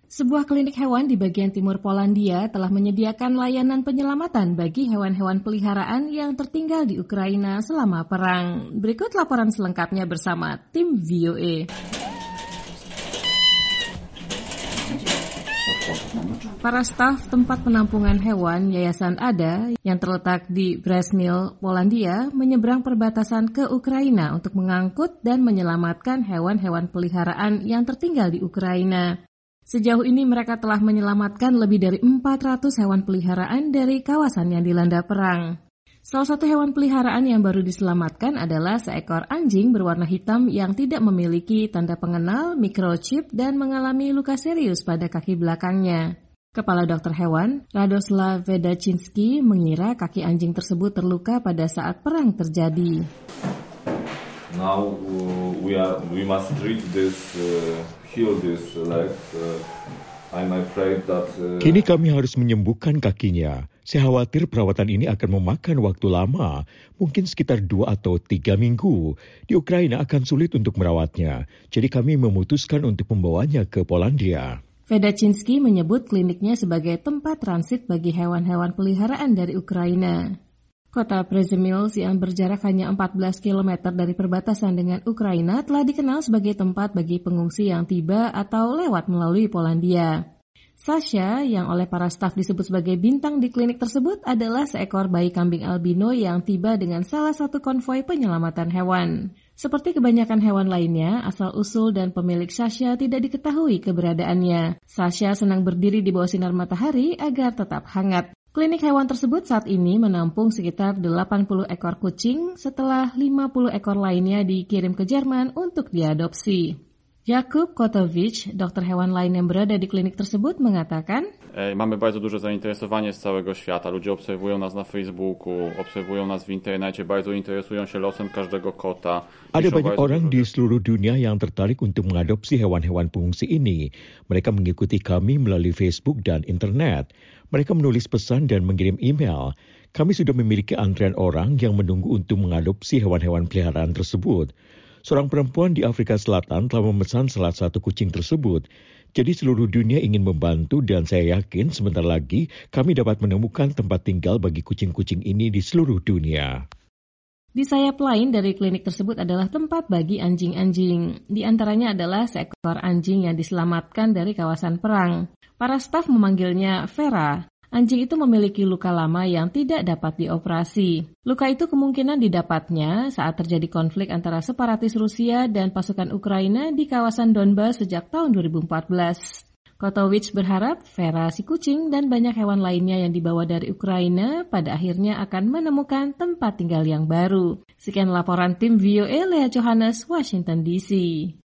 Sebuah klinik hewan di bagian timur Polandia telah menyediakan layanan penyelamatan bagi hewan-hewan peliharaan yang tertinggal di Ukraina selama perang. Berikut laporan selengkapnya bersama tim VOA. Para staf tempat penampungan hewan Yayasan ADA yang terletak di Bresnil, Polandia, menyeberang perbatasan ke Ukraina untuk mengangkut dan menyelamatkan hewan-hewan peliharaan yang tertinggal di Ukraina. Sejauh ini mereka telah menyelamatkan lebih dari 400 hewan peliharaan dari kawasan yang dilanda perang. Salah satu hewan peliharaan yang baru diselamatkan adalah seekor anjing berwarna hitam yang tidak memiliki tanda pengenal, microchip, dan mengalami luka serius pada kaki belakangnya. Kepala dokter hewan, Radoslav Vedachinsky, mengira kaki anjing tersebut terluka pada saat perang terjadi. Now we must treat heal this leg. I'm afraid that. Kini kami harus menyembuhkan kakinya. Saya khawatir perawatan ini akan memakan waktu lama, mungkin sekitar 2 atau 3 minggu. Di Ukraina akan sulit untuk merawatnya, jadi kami memutuskan untuk membawanya ke Polandia. Vedachinsky menyebut kliniknya sebagai tempat transit bagi hewan-hewan peliharaan dari Ukraina. Kota Przemyśl yang berjarak hanya 14 km dari perbatasan dengan Ukraina telah dikenal sebagai tempat bagi pengungsi yang tiba atau lewat melalui Polandia. Sasha, yang oleh para staf disebut sebagai bintang di klinik tersebut, adalah seekor bayi kambing albino yang tiba dengan salah satu konvoi penyelamatan hewan. Seperti kebanyakan hewan lainnya, asal-usul dan pemilik Sasha tidak diketahui keberadaannya. Sasha senang berdiri di bawah sinar matahari agar tetap hangat. Klinik hewan tersebut saat ini menampung sekitar 80 ekor kucing setelah 50 ekor lainnya dikirim ke Jerman untuk diadopsi. Jakub Kotowicz, dokter hewan lain yang berada di klinik tersebut, mengatakan, Mamy bardzo duże zainteresowanie z całego świata. Ludzie obserwują nas na Facebooku, obserwują nas w internecie, bardzo interesują się losem każdego kota. Ada banyak orang di seluruh dunia yang tertarik untuk mengadopsi hewan-hewan pengungsi ini. Mereka mengikuti kami melalui Facebook dan internet. Mereka menulis pesan dan mengirim email. Kami sudah memiliki antrean orang yang menunggu untuk mengadopsi hewan-hewan peliharaan tersebut. Seorang perempuan di Afrika Selatan telah memesan salah satu kucing tersebut. Jadi seluruh dunia ingin membantu dan saya yakin sebentar lagi kami dapat menemukan tempat tinggal bagi kucing-kucing ini di seluruh dunia. Di sayap lain dari klinik tersebut adalah tempat bagi anjing-anjing. Di antaranya adalah seekor anjing yang diselamatkan dari kawasan perang. Para staf memanggilnya Vera. Anjing itu memiliki luka lama yang tidak dapat dioperasi. Luka itu kemungkinan didapatnya saat terjadi konflik antara separatis Rusia dan pasukan Ukraina di kawasan Donbas sejak tahun 2014. Kotowicz berharap Vera si kucing dan banyak hewan lainnya yang dibawa dari Ukraina pada akhirnya akan menemukan tempat tinggal yang baru. Sekian laporan tim VOA Lea Johannes, Washington DC.